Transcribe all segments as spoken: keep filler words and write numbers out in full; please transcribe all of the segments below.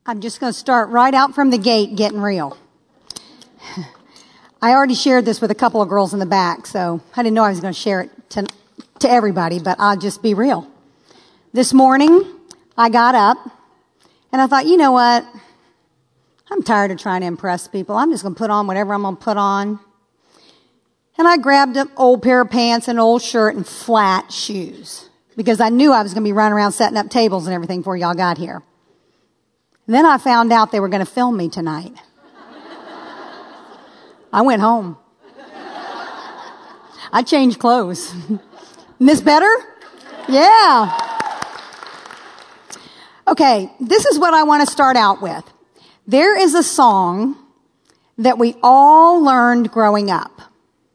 I'm just going to start right out from the gate getting real. I already shared this with a couple of girls in the back, so I didn't know I was going to share it to, to everybody, but I'll just be real. This morning, I got up, and I thought, you know what? I'm tired of trying to impress people. I'm just going to put on whatever I'm going to put on. And I grabbed an old pair of pants, an old shirt, and flat shoes, because I knew I was going to be running around setting up tables and everything before y'all got here. And then I found out they were going to film me tonight. I went home. I changed clothes. Isn't this better? Yeah. Okay, this is what I want to start out with. There is a song that we all learned growing up.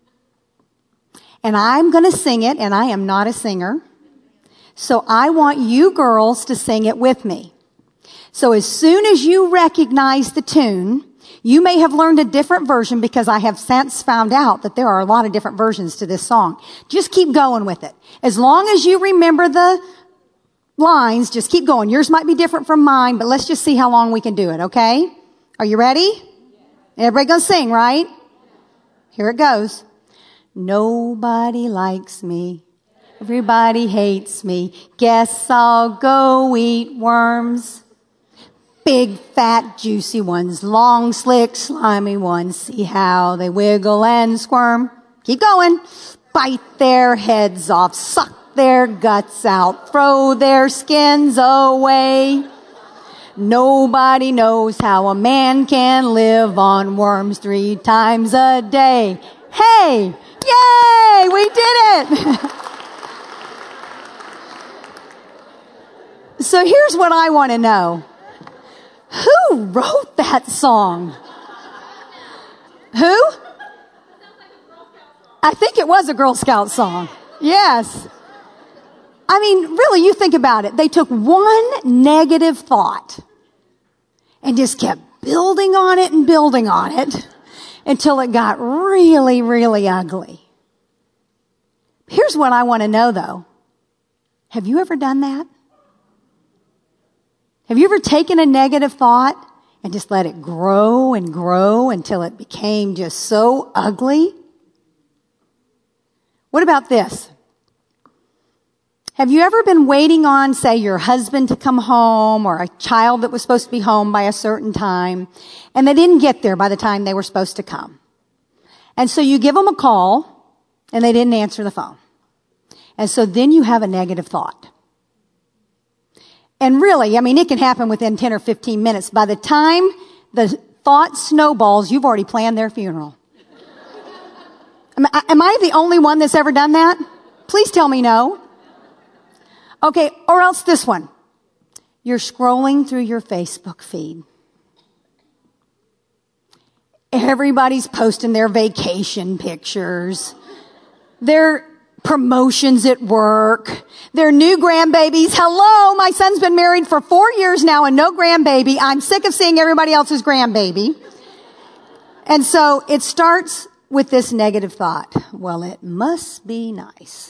And I'm going to sing it, and I am not a singer. So I want you girls to sing it with me. So as soon as you recognize the tune, you may have learned a different version, because I have since found out that there are a lot of different versions to this song. Just keep going with it. As long as you remember the lines, just keep going. Yours might be different from mine, but let's just see how long we can do it, okay? Are you ready? Everybody gonna sing, right? Here it goes. Nobody likes me. Everybody hates me. Guess I'll go eat worms. Big, fat, juicy ones. Long, slick, slimy ones. See how they wiggle and squirm. Keep going. Bite their heads off. Suck their guts out. Throw their skins away. Nobody knows how a man can live on worms three times a day. Hey! Yay! We did it! So here's what I want to know. Who wrote that song? Who? I think it was a Girl Scout song. Yes. I mean, really, you think about it. They took one negative thought and just kept building on it and building on it until it got really, really ugly. Here's what I want to know, though. Have you ever done that? Have you ever taken a negative thought and just let it grow and grow until it became just so ugly? What about this? Have you ever been waiting on, say, your husband to come home, or a child that was supposed to be home by a certain time, and they didn't get there by the time they were supposed to come? And so you give them a call, and they didn't answer the phone. And so then you have a negative thought. And really, I mean, it can happen within ten or fifteen minutes. By the time the thought snowballs, you've already planned their funeral. Am I, am I the only one that's ever done that? Please tell me no. Okay, or else this one. You're scrolling through your Facebook feed. Everybody's posting their vacation pictures. Their promotions at work, their new grandbabies. Hello, my son's been married for four years now and no grandbaby. I'm sick of seeing everybody else's grandbaby. And so it starts with this negative thought. Well, it must be nice.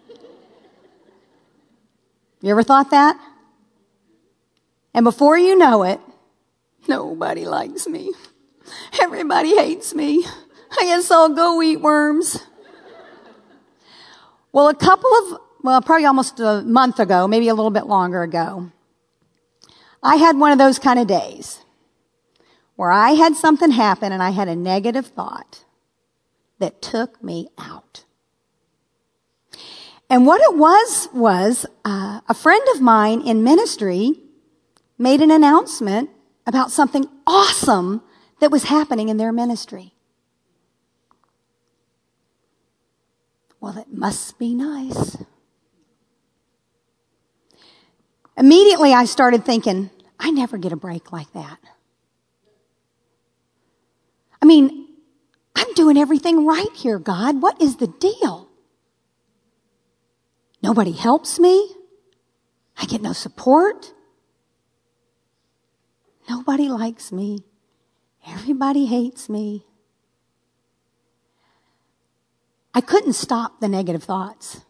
You ever thought that? And before you know it, nobody likes me. Everybody hates me. I guess I'll go eat worms. Well, a couple of, well, probably almost a month ago, maybe a little bit longer ago, I had one of those kind of days where I had something happen and I had a negative thought that took me out. And what it was, was uh, a friend of mine in ministry made an announcement about something awesome that was happening in their ministry. Well, it must be nice. Immediately I started thinking, I never get a break like that. I mean, I'm doing everything right here, God. What is the deal? Nobody helps me. I get no support. Nobody likes me. Everybody hates me. I couldn't stop the negative thoughts.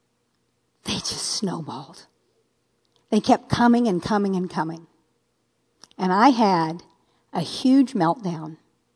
They just snowballed. They kept coming and coming and coming. And I had a huge meltdown.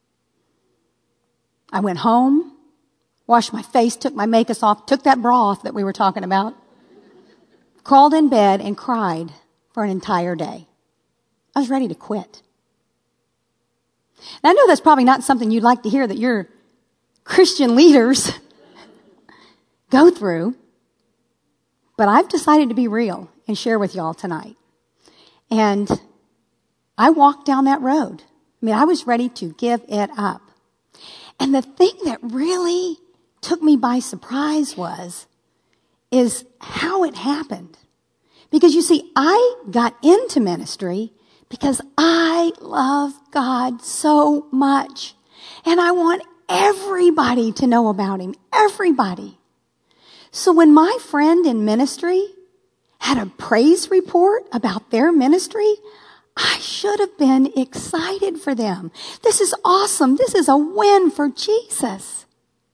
I went home, washed my face, took my makeup off, took that bra off that we were talking about, crawled in bed and cried for an entire day. I was ready to quit. And I know that's probably not something you'd like to hear that your Christian leaders go through, but I've decided to be real and share with y'all tonight. And I walked down that road. I mean, I was ready to give it up. And the thing that really took me by surprise was, is how it happened. Because you see, I got into ministry because I love God so much. And I want everybody to know about Him. Everybody. So when my friend in ministry had a praise report about their ministry, I should have been excited for them. This is awesome. This is a win for Jesus.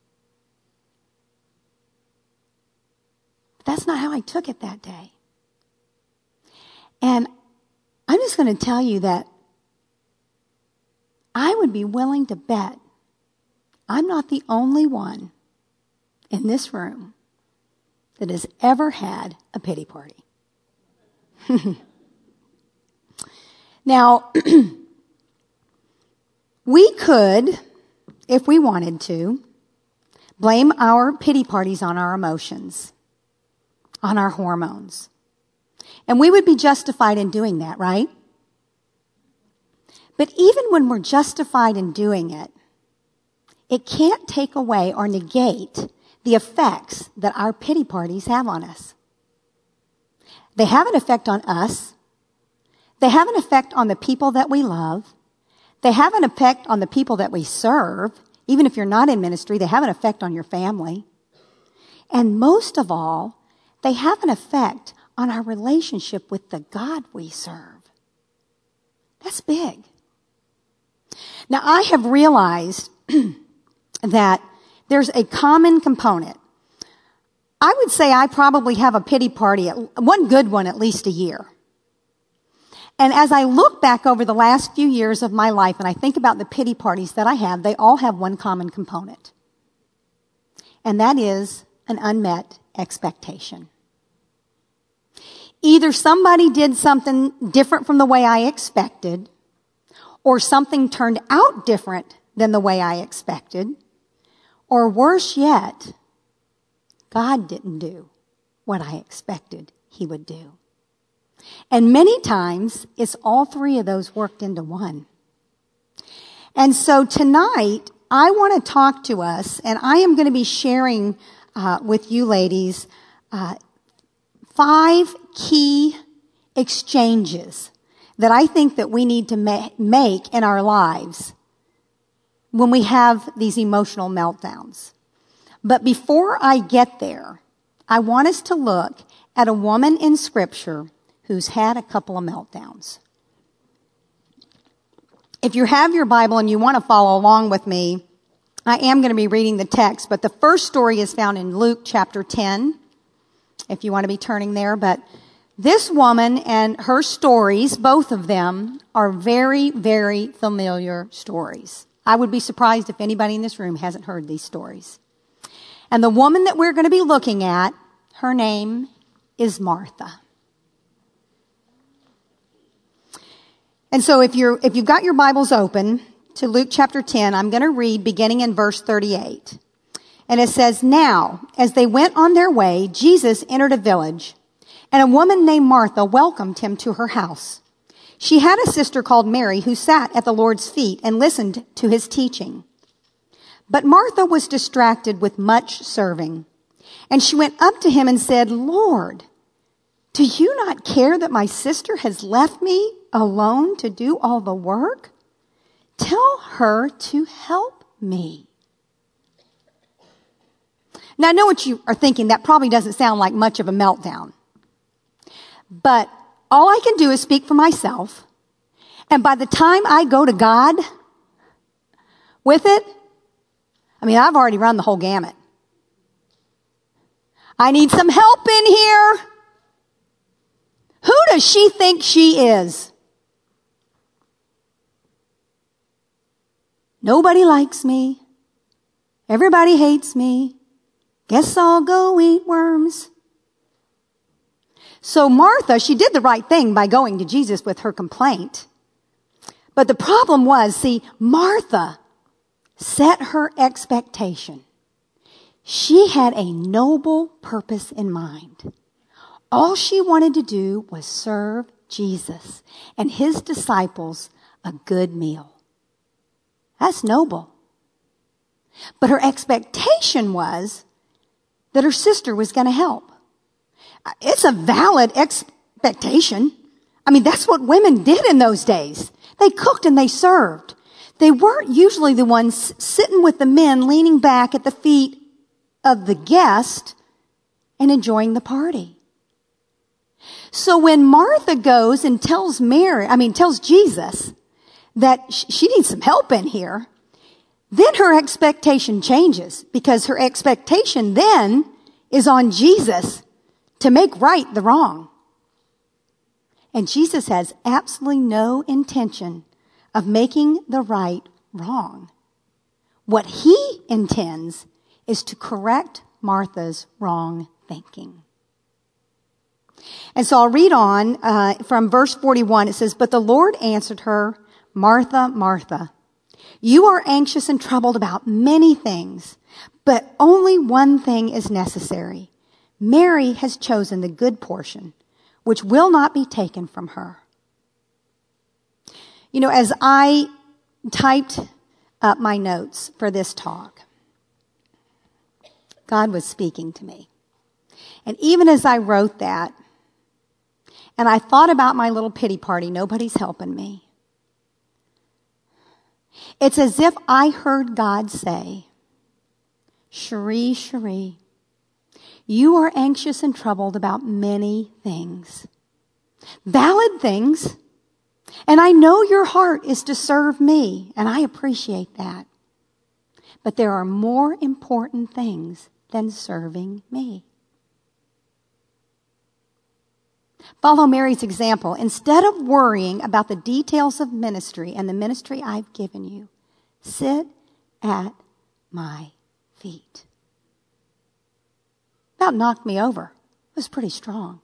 But that's not how I took it that day. And I'm just going to tell you that I would be willing to bet I'm not the only one in this room that has ever had a pity party. Now, we could, if we wanted to, blame our pity parties on our emotions, on our hormones. And we would be justified in doing that, right? But even when we're justified in doing it, it can't take away or negate the effects that our pity parties have on us. They have an effect on us. They have an effect on the people that we love. They have an effect on the people that we serve. Even if you're not in ministry, they have an effect on your family. And most of all, they have an effect on our relationship with the God we serve. That's big. Now, I have realized that there's a common component. I would say I probably have a pity party, one good one at least a year. And as I look back over the last few years of my life and I think about the pity parties that I have, they all have one common component. And that is an unmet expectation. Either somebody did something different from the way I expected, or something turned out different than the way I expected, or worse yet, God didn't do what I expected He would do. And many times, it's all three of those worked into one. And so tonight, I want to talk to us, and I am going to be sharing uh, with you ladies uh, five key exchanges that I think that we need to ma- make in our lives when we have these emotional meltdowns. But before I get there, I want us to look at a woman in Scripture who's had a couple of meltdowns. If you have your Bible and you want to follow along with me, I am going to be reading the text, but the first story is found in Luke chapter ten, if you want to be turning there. But this woman and her stories, both of them, are very, very familiar stories. I would be surprised if anybody in this room hasn't heard these stories. And the woman that we're going to be looking at, her name is Martha. And so if you're, if you've got your Bibles open to Luke chapter ten, I'm going to read beginning in verse thirty-eight. And it says, "Now, as they went on their way, Jesus entered a village, and a woman named Martha welcomed him to her house. She had a sister called Mary who sat at the Lord's feet and listened to his teaching. But Martha was distracted with much serving. And she went up to him and said, 'Lord, do you not care that my sister has left me alone to do all the work? Tell her to help me.'" Now, I know what you are thinking. That probably doesn't sound like much of a meltdown. But all I can do is speak for myself. And by the time I go to God with it, I mean, I've already run the whole gamut. I need some help in here. Who does she think she is? Nobody likes me. Everybody hates me. Guess I'll go eat worms. So Martha, she did the right thing by going to Jesus with her complaint. But the problem was, see, Martha set her expectation. She had a noble purpose in mind. All she wanted to do was serve Jesus and his disciples a good meal. That's noble. But her expectation was that her sister was going to help. It's a valid expectation. I mean, that's what women did in those days. They cooked and they served. They weren't usually the ones sitting with the men leaning back at the feet of the guest and enjoying the party. So when Martha goes and tells Mary, I mean, tells Jesus that she needs some help in here, then her expectation changes, because her expectation then is on Jesus to make right the wrong. And Jesus has absolutely no intention of making the right wrong. What he intends is to correct Martha's wrong thinking. And so I'll read on uh, from verse forty-one. It says, "But the Lord answered her, 'Martha, Martha, you are anxious and troubled about many things, but only one thing is necessary. Mary has chosen the good portion, which will not be taken from her.'" You know, as I typed up my notes for this talk, God was speaking to me. And even as I wrote that, and I thought about my little pity party, nobody's helping me, it's as if I heard God say, "Cherie, Cherie, you are anxious and troubled about many things. Valid things. And I know your heart is to serve me, and I appreciate that. But there are more important things than serving me." Follow Mary's example. Instead of worrying about the details of ministry and the ministry I've given you, sit at my feet. About knocked me over. It was pretty strong.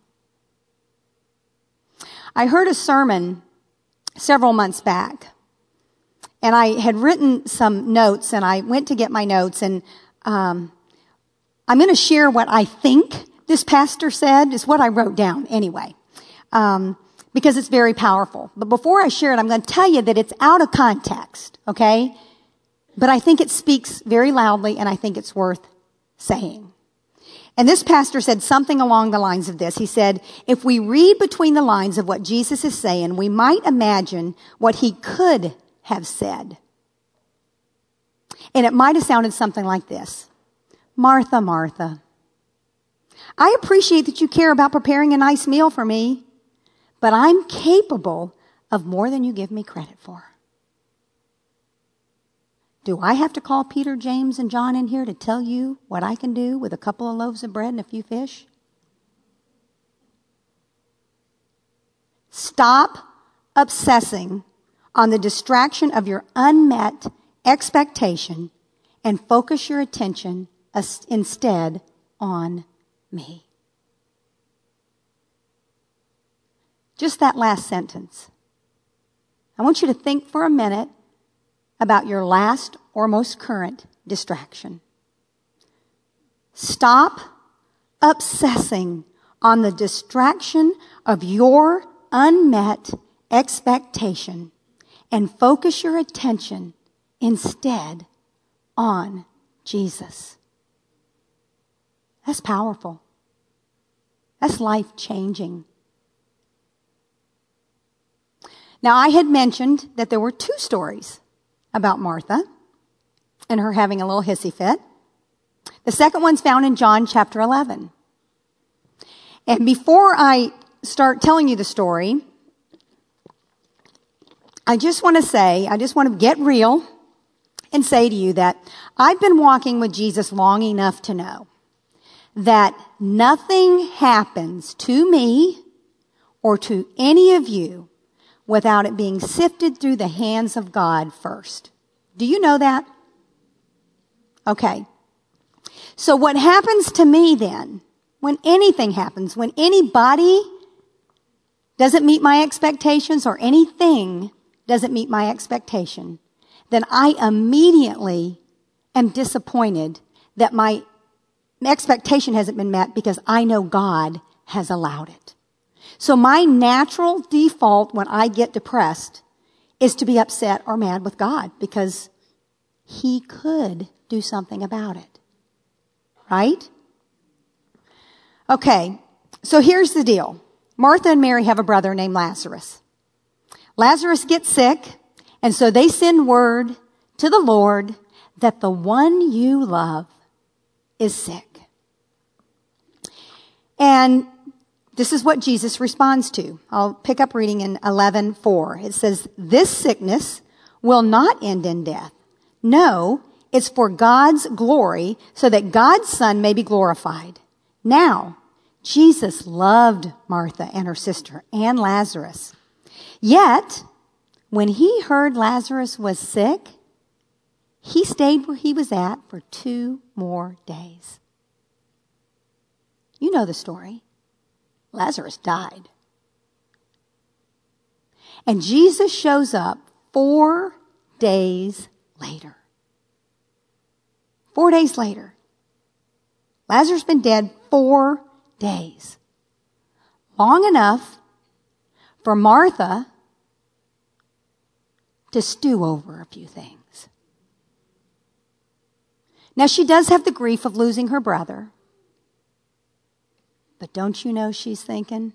I heard a sermon several months back, and I had written some notes, and I went to get my notes, and um, I'm going to share what I think this pastor said. Is what I wrote down anyway, um, because it's very powerful. But before I share it, I'm going to tell you that it's out of context, okay? But I think it speaks very loudly, and I think it's worth saying. And this pastor said something along the lines of this. He said, if we read between the lines of what Jesus is saying, we might imagine what he could have said. And it might have sounded something like this. "Martha, Martha, I appreciate that you care about preparing a nice meal for me, but I'm capable of more than you give me credit for. Do I have to call Peter, James, and John in here to tell you what I can do with a couple of loaves of bread and a few fish?" Stop obsessing on the distraction of your unmet expectation and focus your attention instead on me. Just that last sentence. I want you to think for a minute about your last or most current distraction. Stop obsessing on the distraction of your unmet expectation and focus your attention instead on Jesus. That's powerful. That's life-changing. Now, I had mentioned that there were two stories about Martha and her having a little hissy fit. The second one's found in John chapter eleven. And before I start telling you the story, I just want to say, I just want to get real and say to you that I've been walking with Jesus long enough to know that nothing happens to me or to any of you without it being sifted through the hands of God first. Do you know that? Okay. So what happens to me then, when anything happens, when anybody doesn't meet my expectations or anything doesn't meet my expectation, then I immediately am disappointed that my expectation hasn't been met because I know God has allowed it. So my natural default when I get depressed is to be upset or mad with God because He could do something about it. Right? Okay, so here's the deal. Martha and Mary have a brother named Lazarus. Lazarus gets sick, and so they send word to the Lord that the one you love is sick. And this is what Jesus responds to. I'll pick up reading in eleven four. It says, "This sickness will not end in death. No, it's for God's glory, so that God's Son may be glorified." Now, Jesus loved Martha and her sister and Lazarus. Yet, when he heard Lazarus was sick, he stayed where he was at for two more days. You know the story. Lazarus died. And Jesus shows up four days later. Four days later. Lazarus has been dead four days. Long enough for Martha to stew over a few things. Now, she does have the grief of losing her brother. But don't you know she's thinking?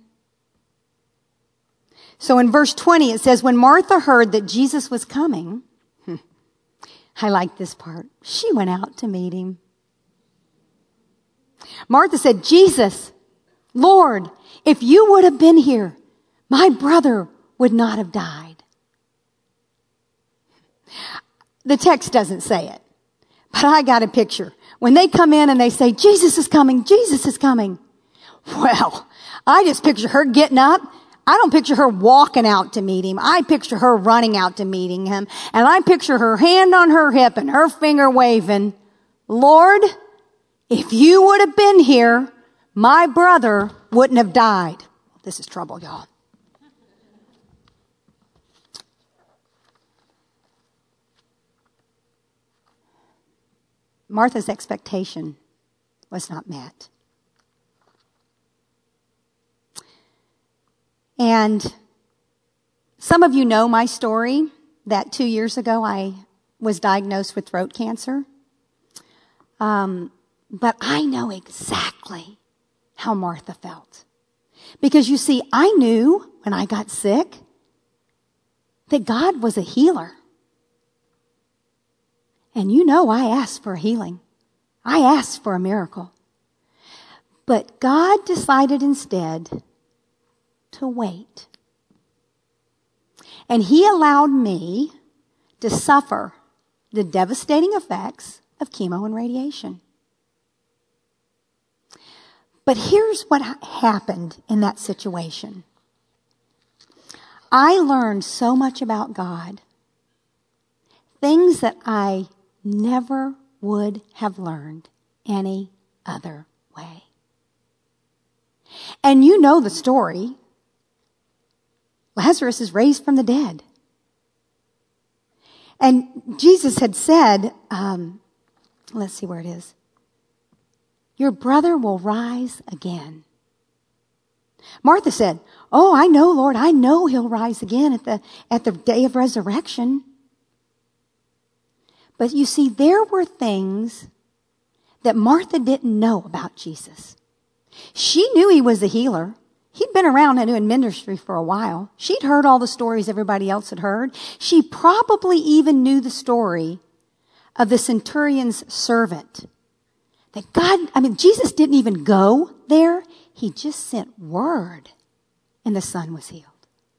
So in verse twenty, it says, when Martha heard that Jesus was coming, I like this part, she went out to meet him. Martha said, "Jesus, Lord, if you would have been here, my brother would not have died." The text doesn't say it, but I got a picture. When they come in and they say, "Jesus is coming, Jesus is coming." Well, I just picture her getting up. I don't picture her walking out to meet him. I picture her running out to meeting him. And I picture her hand on her hip and her finger waving, "Lord, if you would have been here, my brother wouldn't have died." This is trouble, y'all. Martha's expectation was not met. And some of you know my story, that two years ago I was diagnosed with throat cancer. Um, but I know exactly how Martha felt. Because you see, I knew when I got sick that God was a healer. And you know I asked for a healing. I asked for a miracle. But God decided instead to wait. And He allowed me to suffer the devastating effects of chemo and radiation. But here's what happened in that situation. I learned so much about God, things that I never would have learned any other way. And you know the story. Lazarus is raised from the dead. And Jesus had said, um, let's see where it is. Your brother will rise again. Martha said, "Oh, I know, Lord. I know he'll rise again at the, at the day of resurrection." But you see, there were things that Martha didn't know about Jesus. She knew he was a healer. He'd been around and doing ministry for a while. She'd heard all the stories everybody else had heard. She probably even knew the story of the centurion's servant. That God, I mean, Jesus didn't even go there. He just sent word and the son was healed.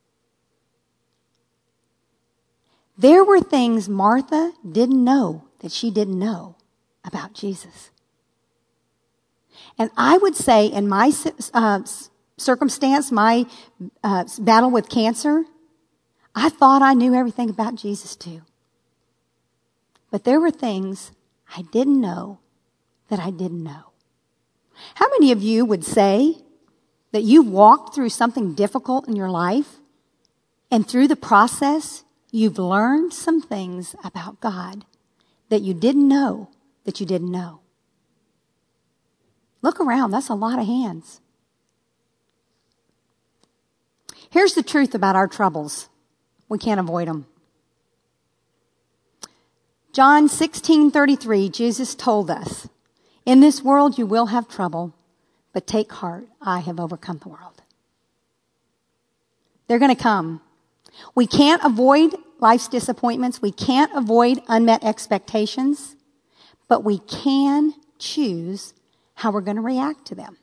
There were things Martha didn't know that she didn't know about Jesus. And I would say in my uh, circumstance, my uh, battle with cancer, I thought I knew everything about Jesus too. But there were things I didn't know that I didn't know. How many of you would say that you've walked through something difficult in your life, and through the process, you've learned some things about God that you didn't know that you didn't know? Look around. That's a lot of hands. Here's the truth about our troubles. We can't avoid them. John sixteen thirty-three, Jesus told us, "In this world you will have trouble, but take heart, I have overcome the world." They're going to come. We can't avoid life's disappointments. We can't avoid unmet expectations, but we can choose how we're going to react to them.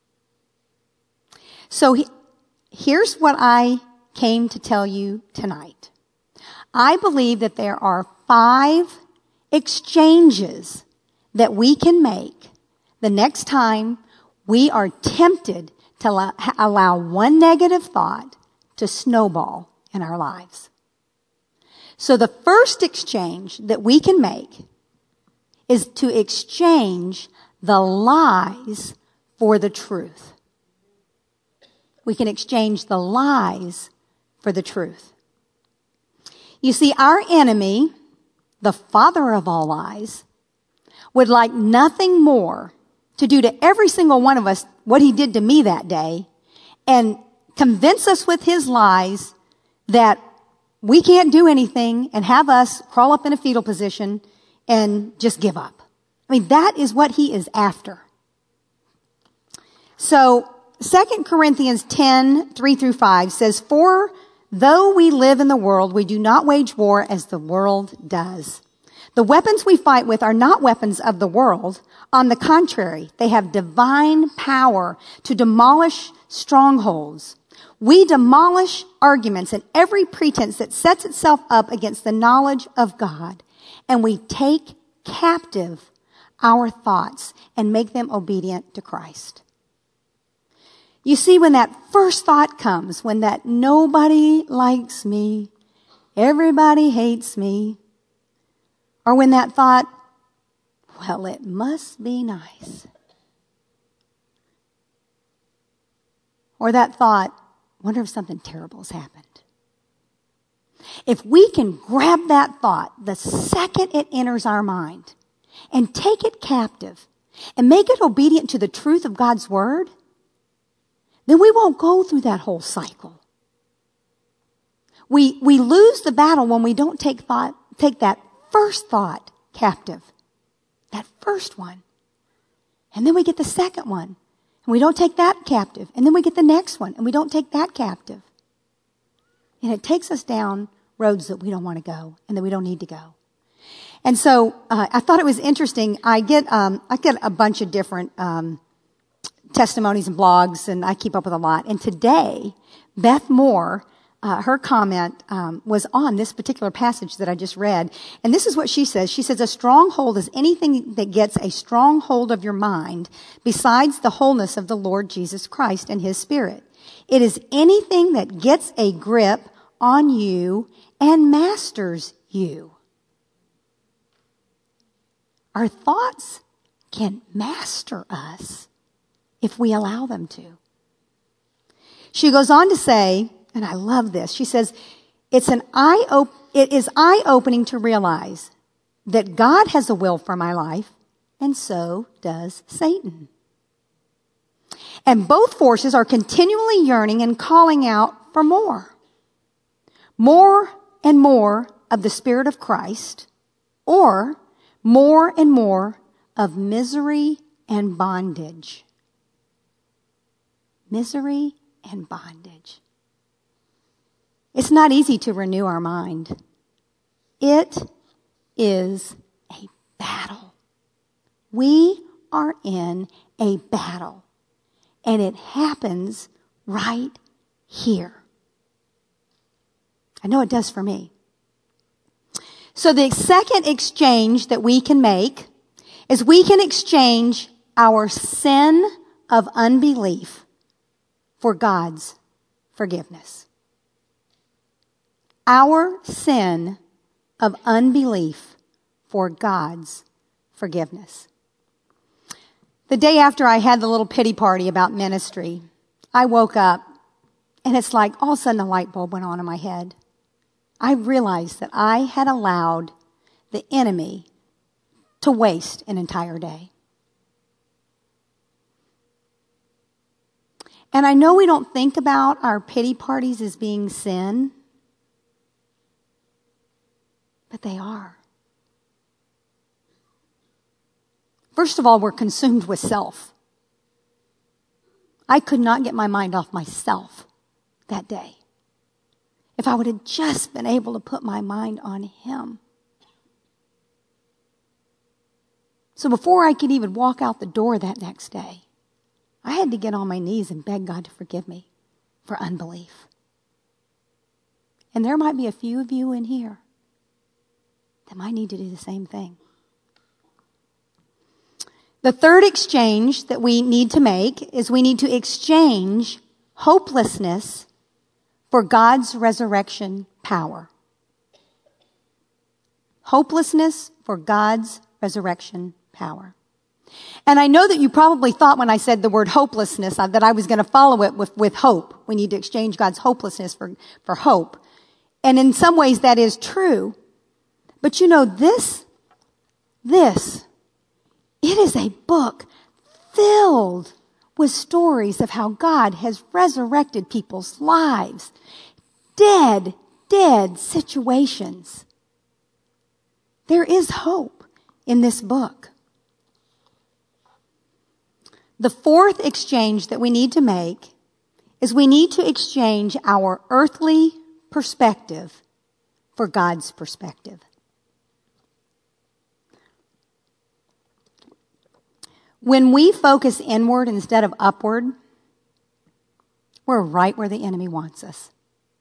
So he, here's what I came to tell you tonight. I believe that there are five exchanges that we can make the next time we are tempted to allow, allow one negative thought to snowball in our lives. So the first exchange that we can make is to exchange the lies for the truth. We can exchange the lies for the truth. You see, our enemy, the father of all lies, would like nothing more to do to every single one of us what he did to me that day and convince us with his lies that we can't do anything and have us crawl up in a fetal position and just give up. I mean, that is what he is after. So, Second Corinthians ten, three through five says, "For though we live in the world, we do not wage war as the world does. The weapons we fight with are not weapons of the world. On the contrary, they have divine power to demolish strongholds. We demolish arguments and every pretense that sets itself up against the knowledge of God, and we take captive our thoughts and make them obedient to Christ." You see, when that first thought comes, when that nobody likes me, everybody hates me, or when that thought, well, it must be nice, or that thought, wonder if something terrible has happened. If we can grab that thought the second it enters our mind and take it captive and make it obedient to the truth of God's word, then we won't go through that whole cycle. We, we lose the battle when we don't take thought, take that first thought captive. That first one. And then we get the second one. And we don't take that captive. And then we get the next one. And we don't take that captive. And it takes us down roads that we don't want to go and that we don't need to go. And so uh, I thought it was interesting. I get um, I get a bunch of different um, testimonies and blogs, and I keep up with a lot. And today, Beth Moore, uh, her comment um, was on this particular passage that I just read. And this is what she says. She says, "A stronghold is anything that gets a stronghold of your mind besides the wholeness of the Lord Jesus Christ and his Spirit. It is anything that gets a grip on you and masters you." Our thoughts can master us if we allow them to. She goes on to say, and I love this, she says, it's an eye op- it is eye-opening to realize that God has a will for my life, and so does Satan. And both forces are continually yearning and calling out for more. More and more of the Spirit of Christ, or more and more of misery and bondage. Misery and bondage. It's not easy to renew our mind. It is a battle. We are in a battle. And it happens right here. I know it does for me. So the second exchange that we can make is we can exchange our sin of unbelief for God's forgiveness. Our sin of unbelief for God's forgiveness. The day after I had the little pity party about ministry, I woke up and it's like all of a sudden a light bulb went on in my head. I realized that I had allowed the enemy to waste an entire day. And I know we don't think about our pity parties as being sin, but they are. First of all, we're consumed with self. I could not get my mind off myself that day. If I would have just been able to put my mind on Him. So before I could even walk out the door that next day, I had to get on my knees and beg God to forgive me for unbelief. And there might be a few of you in here that might need to do the same thing. The third exchange that we need to make is we need to exchange hopelessness for God's resurrection power. Hopelessness for God's resurrection power. And I know that you probably thought when I said the word hopelessness uh, that I was going to follow it with, with hope. We need to exchange God's hopelessness for, for hope. And in some ways that is true. But you know, this, this, it is a book filled with stories of how God has resurrected people's lives. Dead, dead situations. There is hope in this book. The fourth exchange that we need to make is we need to exchange our earthly perspective for God's perspective. When we focus inward instead of upward, we're right where the enemy wants us.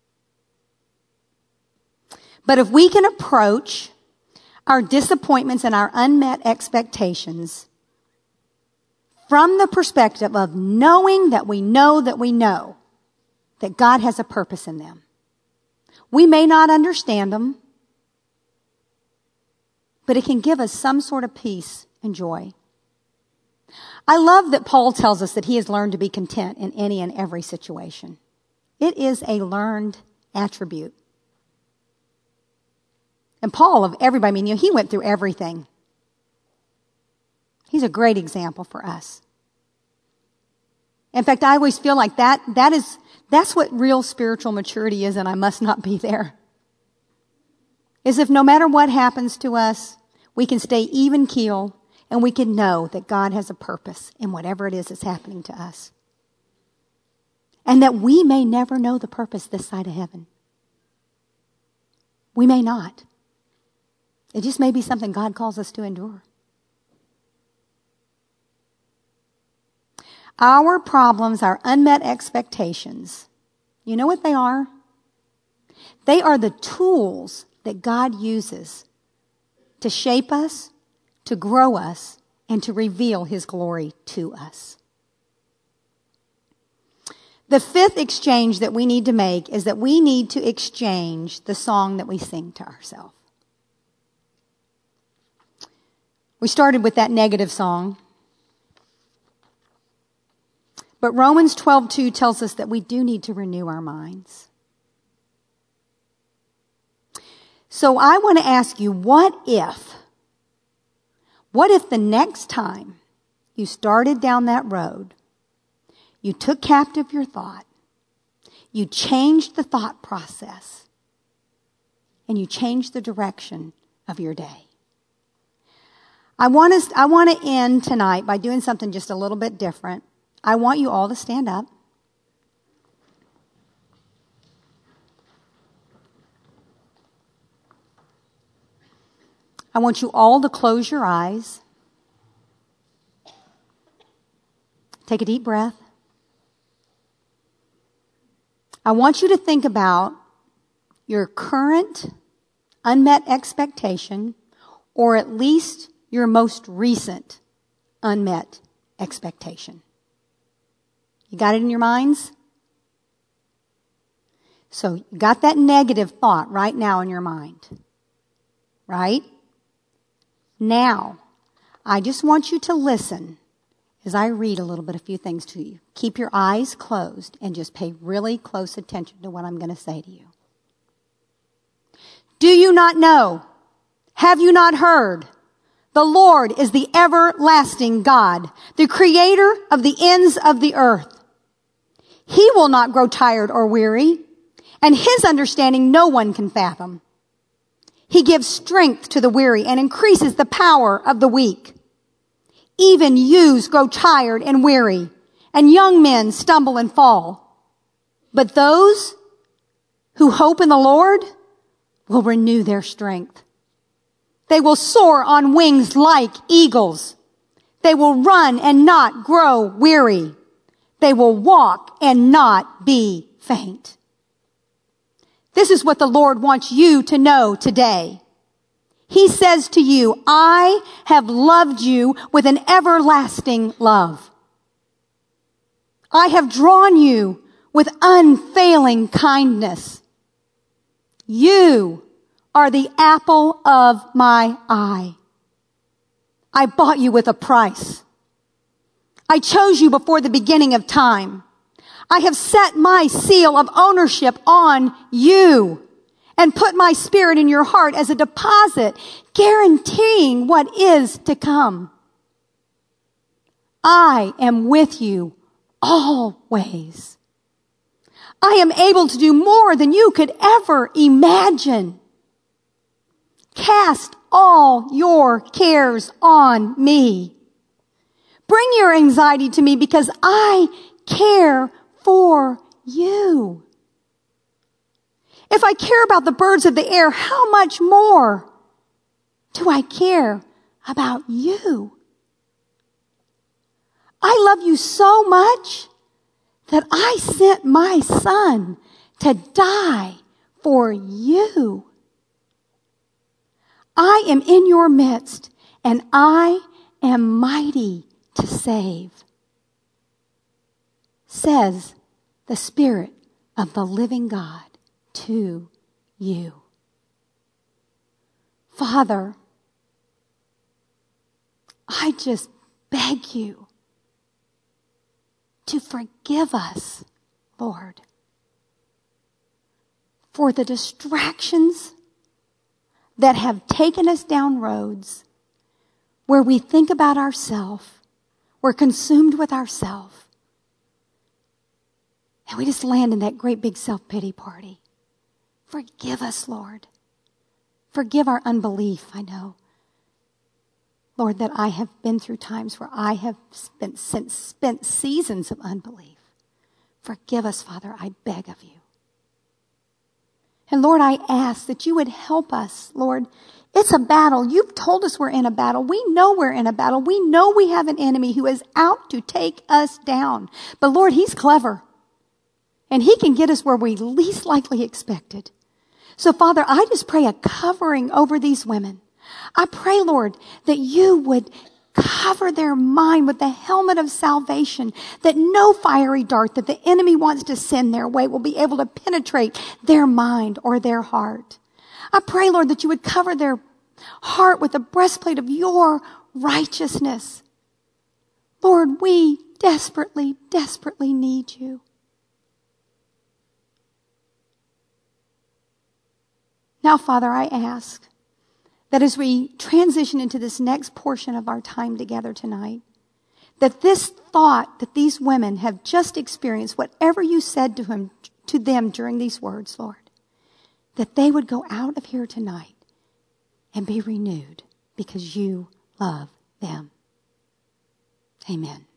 But if we can approach our disappointments and our unmet expectations from the perspective of knowing that we know that we know that God has a purpose in them. We may not understand them, but it can give us some sort of peace and joy. I love that Paul tells us that he has learned to be content in any and every situation. It is a learned attribute. And Paul, of everybody, I mean, you know, he went through everything. He's a great example for us. In fact, I always feel like that, that is, that's what real spiritual maturity is, and I must not be there. Is if no matter what happens to us, we can stay even keel and we can know that God has a purpose in whatever it is that's happening to us. And that we may never know the purpose this side of heaven. We may not. It just may be something God calls us to endure. Our problems, our unmet expectations, you know what they are? They are the tools that God uses to shape us, to grow us, and to reveal His glory to us. The fifth exchange that we need to make is that we need to exchange the song that we sing to ourselves. We started with that negative song. But Romans twelve two tells us that we do need to renew our minds. So I want to ask you, what if, what if the next time you started down that road, you took captive your thought, you changed the thought process, and you changed the direction of your day? I want us, I want to end tonight by doing something just a little bit different. I want you all to stand up. I want you all to close your eyes. Take a deep breath. I want you to think about your current unmet expectation, or at least your most recent unmet expectation. You got it in your minds? So you got that negative thought right now in your mind. Right? Now, I just want you to listen as I read a little bit, a few things to you. Keep your eyes closed and just pay really close attention to what I'm going to say to you. Do you not know? Have you not heard? The Lord is the everlasting God, the creator of the ends of the earth. He will not grow tired or weary, and his understanding no one can fathom. He gives strength to the weary and increases the power of the weak. Even youths grow tired and weary, and young men stumble and fall. But those who hope in the Lord will renew their strength. They will soar on wings like eagles. They will run and not grow weary. They will walk and not be faint. This is what the Lord wants you to know today. He says to you, I have loved you with an everlasting love. I have drawn you with unfailing kindness. You are the apple of my eye. I bought you with a price. I chose you before the beginning of time. I have set my seal of ownership on you and put my spirit in your heart as a deposit, guaranteeing what is to come. I am with you always. I am able to do more than you could ever imagine. Cast all your cares on me. Bring your anxiety to me because I care for you. If I care about the birds of the air, how much more do I care about you? I love you so much that I sent my son to die for you. I am in your midst, and I am mighty to save, says the Spirit of the living God to you. Father, I just beg you to forgive us, Lord, for the distractions that have taken us down roads where we think about ourselves, we're consumed with ourselves, and we just land in that great big self-pity party. Forgive us, Lord. Forgive our unbelief, I know. Lord, that I have been through times where I have spent, spent seasons of unbelief. Forgive us, Father, I beg of you. And Lord, I ask that you would help us, Lord. It's a battle. You've told us we're in a battle. We know we're in a battle. We know we have an enemy who is out to take us down. But Lord, he's clever. And he can get us where we least likely expected. So Father, I just pray a covering over these women. I pray, Lord, that you would cover their mind with the helmet of salvation, that no fiery dart that the enemy wants to send their way will be able to penetrate their mind or their heart. I pray, Lord, that you would cover their heart with the breastplate of your righteousness. Lord, we desperately, desperately need you. Now, Father, I ask that as we transition into this next portion of our time together tonight, that this thought that these women have just experienced, whatever you said to him, to them during these words, Lord, that they would go out of here tonight and be renewed because you love them. Amen.